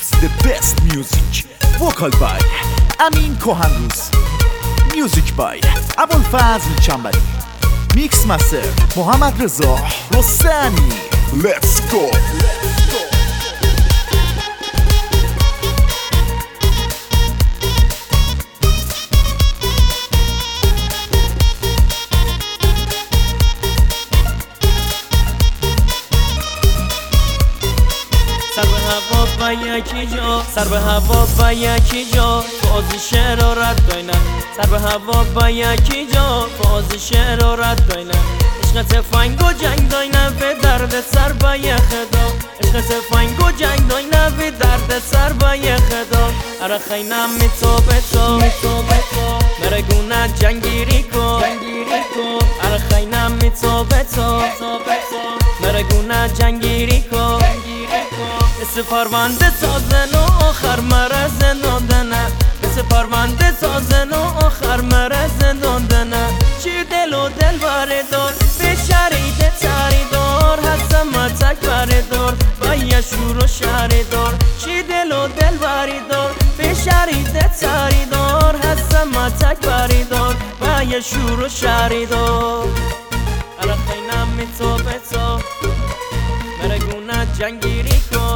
gives the best music. Vocal by امین کهنروز. Music by ابوالفضل چنبری. Mix master محمد رضا رستمی. Let's go. سر به هوا با یکی جا فاز شعر و رد داینم. سر به هوا با یکی جا فاز شعر و رد داینم. عشق تفنگ و جنگ داینم به درد سر با یه خدا. عشق تفنگ و جنگ داینم به درد سر با یه خدا. اره خینم می تو به تو مرگونه جنگیری کن. اره خینم می تو به تو مرگونه جنگیری کن. مثل پرونده سازن و آخر مره زنداندنه. مثل پرونده سازن و آخر مره زنداندنه. چی دل و دل بردار به شرید تریدار. هستم متک بردار با یه شور و شریدار. چی دل و دل بردار به شرید تریدار. هستم متک بردار با یه شور و شریدار. اره خینم می تو به تو مرگونه جنگیری کن.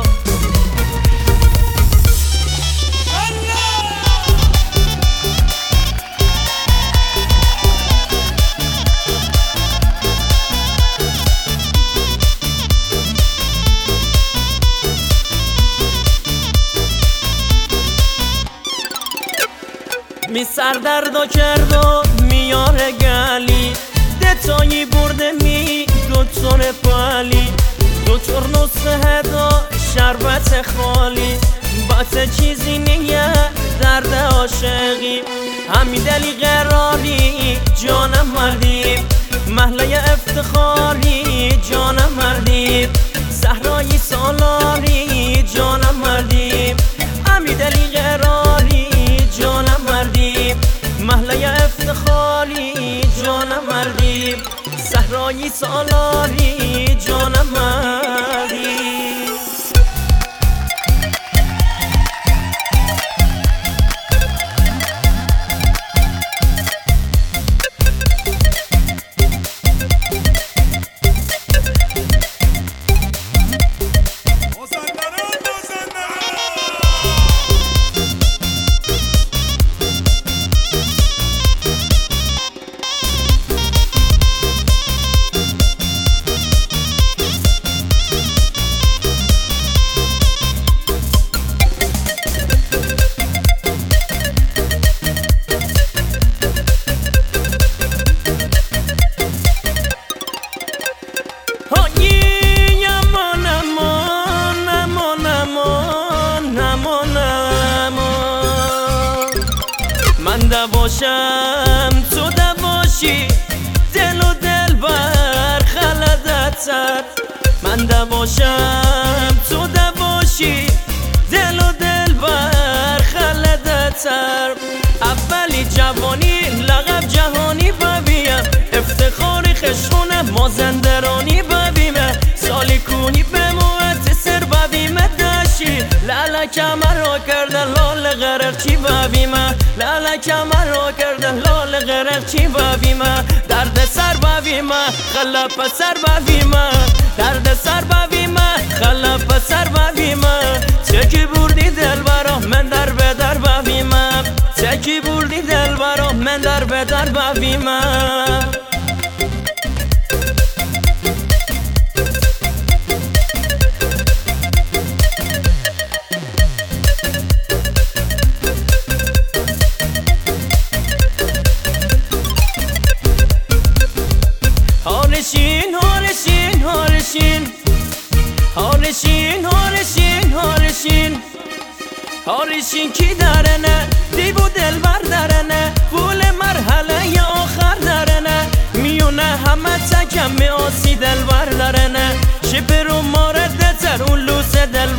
می سردردو کرد و میاره گلی. دتایی برده می دکتر پالی. دکتر نسخه هدا شربت خالی. بات چیزی نیه درد عاشقی. همین دلی قراری جانم مردیم. محله افتخاری جانم مردیم. صحرای سالاری جانم مردیم. همین دلی قراری جانم مردیم. محله افتخاری جانم مردیم. صحرای سالاری جانم مردیم. من دواشم تو دواشی. دل و دل بر خلدت سر. من دواشم تو دواشی. دل و دل بر خلدت سر. اولی جوانی لقب جهانی ببیم. افتخاری خشونه مازندرانی ببیم. سالی کونی به موت سر ببیم داشی. لالا کمر رو کردن لال غرق چی ببیم. لالا کمر رو کردن لال غرق چی ببیم. درد سر ببیم خلپ سر ببیم. درد سر ببیم خلپ سر ببیم. چکی بردی دل برا من در به در ببیم. چکی بردی دل برا من در به در ببیم. هارشین هارشین هارشین هارشین هارشین هارشین هارشین کی درنه دیو دل بردرنه. پول مرحله آخر درنه. میونه همه تکم می آسی دل بردرنه. شپر و مارد تر اون لوس دل